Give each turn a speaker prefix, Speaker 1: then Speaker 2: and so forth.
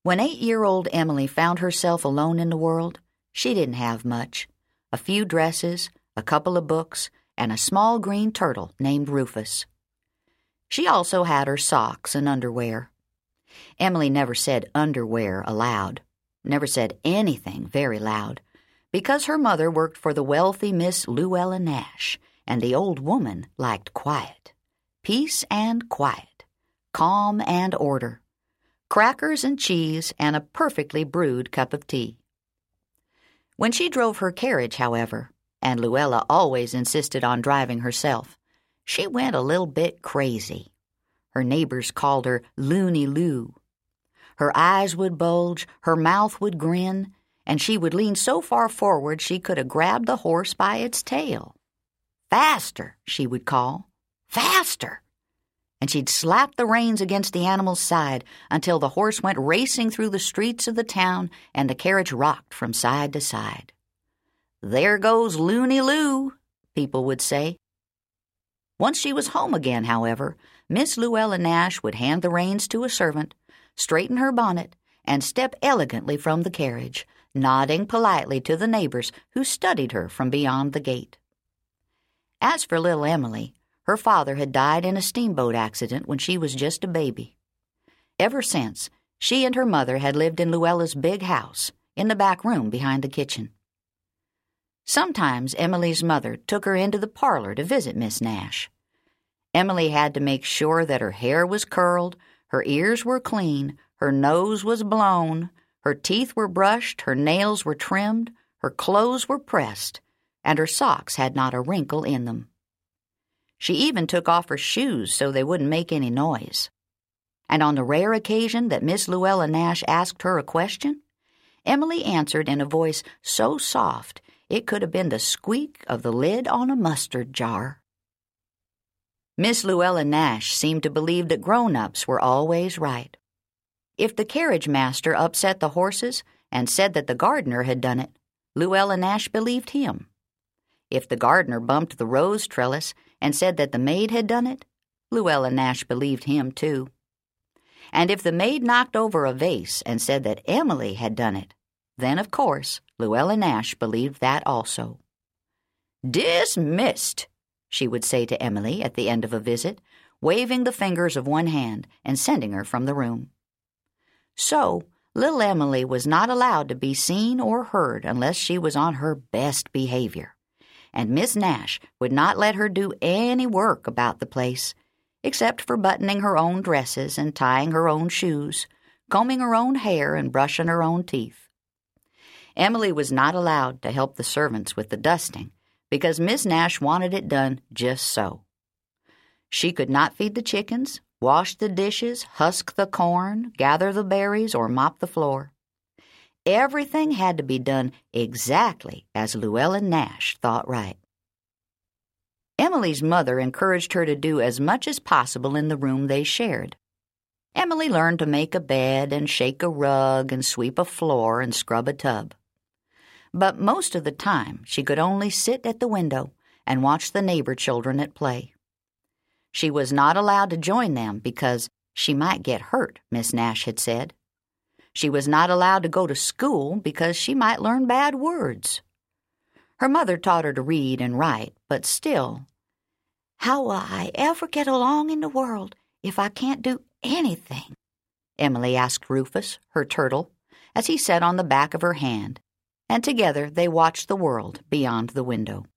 Speaker 1: When 8-year-old Emily found herself alone in the world, she didn't have much. A few dresses, a couple of books, and a small green turtle named Rufus. She also had her socks and underwear. Emily never said underwear aloud, never said anything very loud, because her mother worked for the wealthy Miss Luella Nash, and the old woman liked quiet. Peace and quiet, calm and order, crackers and cheese, and a perfectly brewed cup of tea. When she drove her carriage, however, and Luella always insisted on driving herself, she went a little bit crazy. Her neighbors called her Loony Lou. Her eyes would bulge, her mouth would grin, and she would lean so far forward she could have grabbed the horse by its tail. "Faster," she would call. "Faster!" And she'd slap the reins against the animal's side until the horse went racing through the streets of the town and the carriage rocked from side to side. "There goes Loony Lou," people would say. Once she was home again, however, Miss Luella Nash would hand the reins to a servant, straighten her bonnet, and step elegantly from the carriage, nodding politely to the neighbors who studied her from beyond the gate. As for little Emily, her father had died in a steamboat accident when she was just a baby. Ever since, she and her mother had lived in Luella's big house, in the back room behind the kitchen. Sometimes Emily's mother took her into the parlor to visit Miss Nash. Emily had to make sure that her hair was curled, her ears were clean, her nose was blown, her teeth were brushed, her nails were trimmed, her clothes were pressed, and her socks had not a wrinkle in them. She even took off her shoes so they wouldn't make any noise. And on the rare occasion that Miss Luella Nash asked her a question, Emily answered in a voice so soft it could have been the squeak of the lid on a mustard jar. Miss Luella Nash seemed to believe that grown-ups were always right. If the carriage master upset the horses and said that the gardener had done it, Luella Nash believed him. If the gardener bumped the rose trellis and said that the maid had done it, Luella Nash believed him too. And if the maid knocked over a vase and said that Emily had done it, then, of course, Luella Nash believed that also. "Dismissed," she would say to Emily at the end of a visit, waving the fingers of one hand and sending her from the room. So, little Emily was not allowed to be seen or heard unless she was on her best behavior. And Miss Nash would not let her do any work about the place, except for buttoning her own dresses and tying her own shoes, combing her own hair and brushing her own teeth. Emily was not allowed to help the servants with the dusting because Miss Nash wanted it done just so. She could not feed the chickens, wash the dishes, husk the corn, gather the berries, or mop the floor. Everything had to be done exactly as Luella Nash thought right. Emily's mother encouraged her to do as much as possible in the room they shared. Emily learned to make a bed and shake a rug and sweep a floor and scrub a tub. But most of the time she could only sit at the window and watch the neighbor children at play. She was not allowed to join them because she might get hurt, Miss Nash had said. She was not allowed to go to school because she might learn bad words. Her mother taught her to read and write, but still, "How will I ever get along in the world if I can't do anything?" Emily asked Rufus, her turtle, as he sat on the back of her hand, and together they watched the world beyond the window.